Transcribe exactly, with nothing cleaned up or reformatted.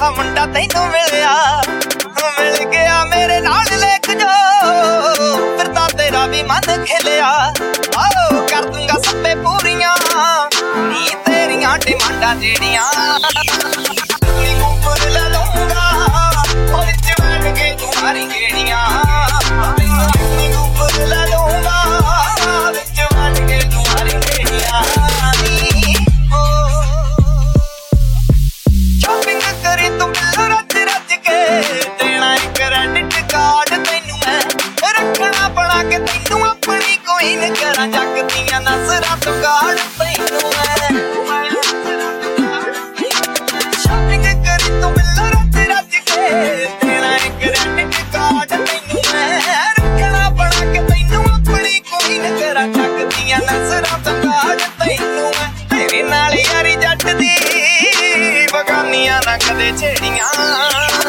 ਜਿਹਾ ਮੁੰਡਾ ਤੈਨੂੰ ਮਿਲਿਆ ਮਿਲ ਗਿਆ ਮੇਰੇ ਨਾਲ ਲੇਖ ਜੋ ਫਿਰ ਤਾਂ ਤੇਰਾ ਵੀ ਮਨ ਖਿਲਿਆ ਆਓ ਕਰ ਦੂੰਗਾ ਸੱਪੇ ਪੂਰੀਆਂ ਨੀ ਤੇਰੀਆਂ ਡਿਮਾਂਡਾਂ ਜਿਹੜੀਆਂ ਉੱਪਰ ਲੈ ਲਊਂਗਾ ਉਹ ਵਿੱਚ ਬੈਠ ਕੇ ਤੂੰ ਮਾਰੀ ਗੇੜੀਆਂ ਉੱਪਰ ਲੈ ਲਊਂਗਾ ਵਿੱਚ ਬੈਠ ਕੇ ਤੂੰ ਮਾਰੀ ਗੇੜੀਆਂ ਸ਼ਾਪਿੰਗ ਕਰੀ ਤੂੰ ਮਿਲ ਰੱਜ ਰੱਜ ਕੇ ਦੇਣਾ ਇੱਕ ਕ੍ਰੈਡਿਟ ਕਾਰਡ ਤੈਨੂੰ ਮੈਂ ਰੱਖਣਾ ਬਣਾ ਕੇ ਤੈਨੂੰ ਆਪਣੀ ਕੋਈ ਨ ਕਰਾਂ ਜੱਗ ਦੀਆਂ ਨਜ਼ਰਾਂ ਤੋਂ ਕਾੜ ਤੈਨੂੰ ਮੈਂ ਸ਼ਾਪਿੰਗ ਕਰੀ ਤੂੰ ਮਿਲ ਰੱਜ ਰੱਜ ਕੇ ਦੇਣਾ ਇੱਕ ਕ੍ਰੈਡਿਟ ਕਾਰਡ ਤੈਨੂੰ ਮੈਂ ਰੱਖਣਾ ਬਣਾ ਕੇ ਤੈਨੂੰ ਆਪਣੀ ਕੋਈ ਨ ਕਰਾਂ ਜੱਗ ਦੀਆਂ ਨਜ਼ਰਾਂ ਤੋਂ ਕਾੜ ਤੈਨੂੰ ਮੈਂ ਤੇਰੇ ਨਾਲ ਯਾਰੀ ਜੱਟ ਦੀ ਬਗਾਨੀਆਂ ਨਾ ਕਦੇ ਛੇੜੀਆਂ